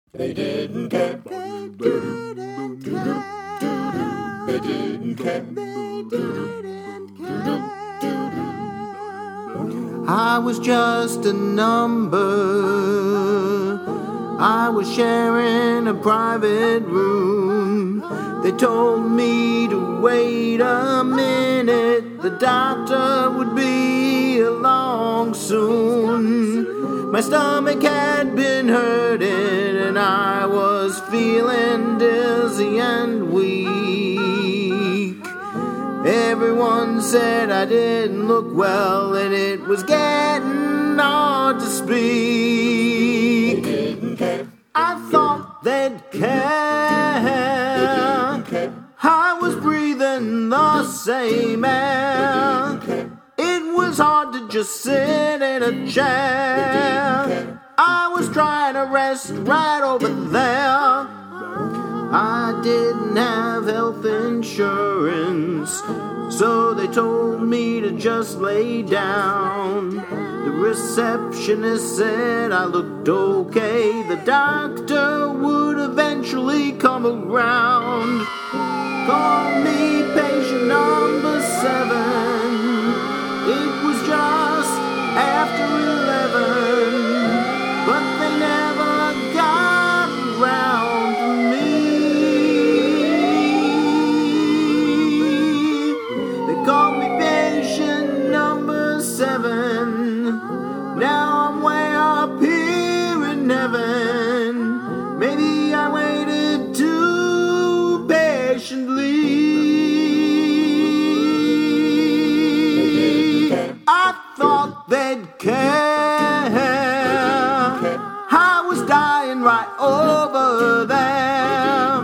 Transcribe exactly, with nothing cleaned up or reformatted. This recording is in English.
They didn't care. They didn't care. They didn't care. They didn't care. I was just a number. I was sharing a private room. They told me to wait a minute. The doctor would be along soon. My stomach had been hurting and I was feeling dizzy and weak. Everyone said I didn't look well and it was getting hard to speak. They didn't care. I thought they'd care. I was breathing the same air. It was hard to just sit in a chair. I was trying to rest right over there. I didn't have health insurance, so they told me to just lay down. The receptionist said I looked okay. The doctor would eventually come around. Call me patient number seven. It was just after eleven, but they never got around to me. They called me patient number seven. Now I'm way up here in heaven. Maybe I waited too patiently. I thought they'd care. I was dying right over there.